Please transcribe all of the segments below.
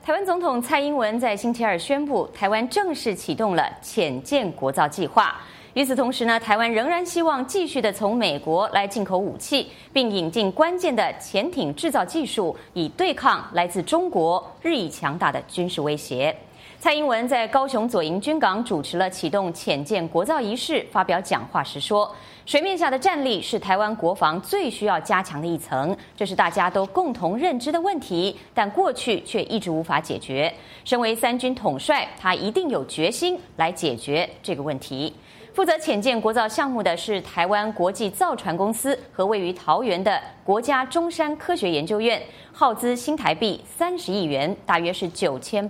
台湾总统蔡英文在星期二宣布，台湾正式启动了潜舰国造计划。与此同时呢，台湾仍然希望继续的从美国来进口武器，并引进关键的潜艇制造技术，以对抗来自中国日益强大的军事威胁。蔡英文在高雄左营军港主持了启动潜舰国造仪式，发表讲话时说，水面下的战力是台湾国防最需要加强的一层，这是大家都共同认知的问题，但过去却一直无法解决。身为三军统帅，他一定有决心来解决这个问题。负责潜舰国造项目的是台湾国际造船公司和位于桃园的国家中山科学研究院，耗资新台币30亿元，大约是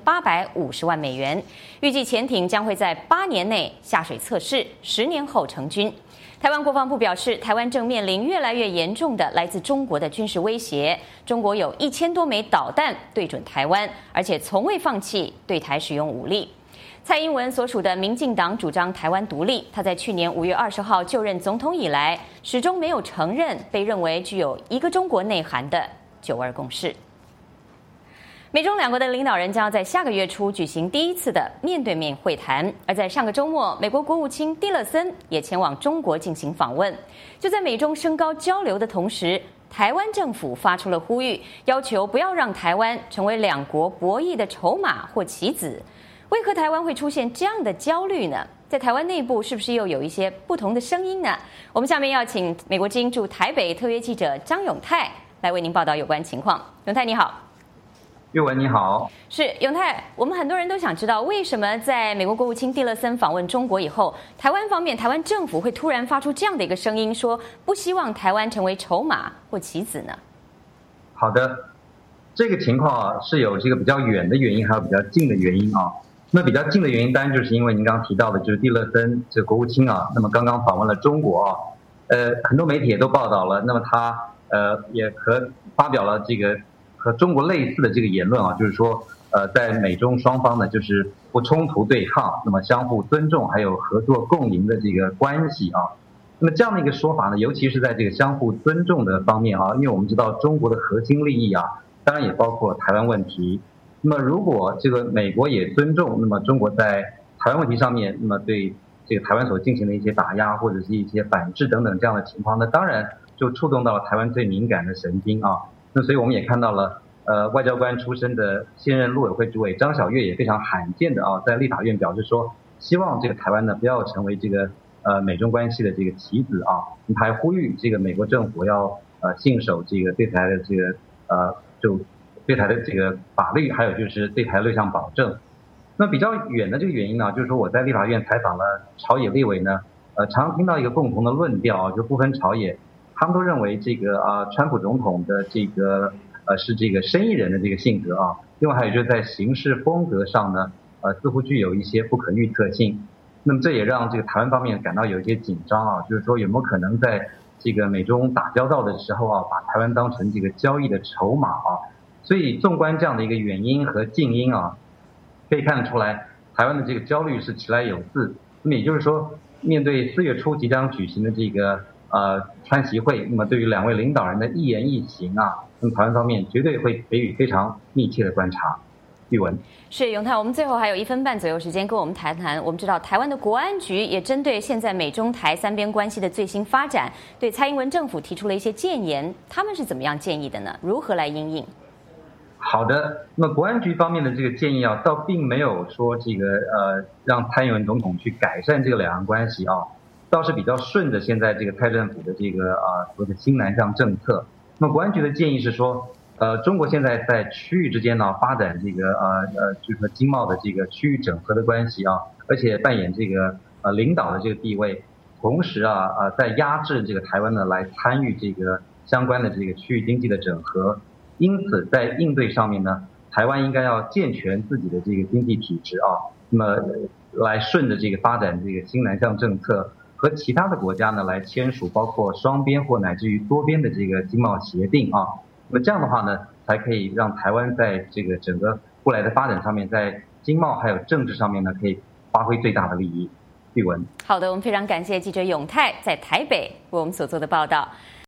9850万美元。预计潜艇将会在8年内下水测试，10年后成军。台湾国防部表示，台湾正面临越来越严重的来自中国的军事威胁，中国有1000多枚导弹对准台湾，而且从未放弃对台使用武力。蔡英文所属的民进党主张台湾独立，他在去年5月20号就任总统以来，始终没有承认被认为具有一个中国内涵的9·2共识。美中两国的领导人将要在下个月初举行第一次的面对面会谈，而在上个周末，美国国务卿蒂勒森也前往中国进行访问。就在美中升高交流的同时，台湾政府发出了呼吁，要求不要让台湾成为两国博弈的筹码或棋子。为何台湾会出现这样的焦虑呢？在台湾内部是不是又有一些不同的声音呢？我们下面要请美国之音驻台北特约记者张永泰来为您报道有关情况。永泰你好。 玉文你好。 是永泰，我们很多人都想知道，为什么在美国国务卿蒂勒森访问中国以后，台湾方面台湾政府会突然发出这样的一个声音，说不希望台湾成为筹码或棋子呢？ 好的，这个情况是有这个比较远的原因，还有比较近的原因啊。那比较近的原因当然就是因为您刚刚提到的，就是蒂勒森这个国务卿啊，那么刚刚访问了中国啊，很多媒体也都报道了，那么他也发表了这个和中国类似的这个言论啊，就是说在美中双方呢就是不冲突对抗，那么相互尊重还有合作共赢的这个关系啊。那么这样的一个说法呢，尤其是在这个相互尊重的方面啊，因为我们知道中国的核心利益啊，当然也包括台湾问题。那么如果这个美国也尊重，那么中国在台湾问题上面，那么对这个台湾所进行的一些打压或者是一些反制等等这样的情况，那当然就触动到了台湾最敏感的神经啊。那所以我们也看到了外交官出身的现任陆委会主委张晓月也非常罕见的啊，在立法院表示说，希望这个台湾呢不要成为这个美中关系的这个棋子啊。他还呼吁这个美国政府要信守这个对台的这个就对台的这个法律，还有就是对台6项保证。那比较远的这个原因呢，就是说我在立法院采访了朝野立委呢，常听到一个共同的论调，就部分朝野他们都认为这个川普总统的这个是这个生意人的这个性格啊，另外还有就是在行事风格上呢，似乎具有一些不可预测性。那么这也让这个台湾方面感到有一些紧张啊，就是说有没有可能在这个美中打交道的时候啊，把台湾当成这个交易的筹码啊。所以纵观这样的一个远因和近因啊，可以看得出来，台湾的这个焦虑是其来有自。那么也就是说，面对4月初即将举行的这个川习会，那么对于两位领导人的一言一行啊，那么台湾方面绝对会给予非常密切的观察。玉文是永泰，我们最后还有1分半左右时间跟我们谈谈。我们知道台湾的国安局也针对现在美中台三边关系的最新发展，对蔡英文政府提出了一些建言，他们是怎么样建议的呢？如何来因应？ 好的，那么国安局方面的这个建议啊，倒并没有说这个让蔡英文总统去改善这个两岸关系啊，倒是比较顺着现在这个蔡政府的这个所谓的新南向政策。那么国安局的建议是说，中国现在在区域之间呢发展这个就是说经贸的这个区域整合的关系啊，而且扮演这个领导的这个地位，同时在压制这个台湾呢来参与这个相关的这个区域经济的整合。因此在应对上面呢，台湾应该要健全自己的这个经济体制啊，那么来顺着这个发展这个新南向政策，和其他的国家呢来签署包括双边或乃至于多边的这个经贸协定啊。那么这样的话呢，才可以让台湾在这个整个未来的发展上面，在经贸还有政治上面呢，可以发挥最大的利益。玉文， 好的，我们非常感谢记者永泰在台北为我们所做的报道。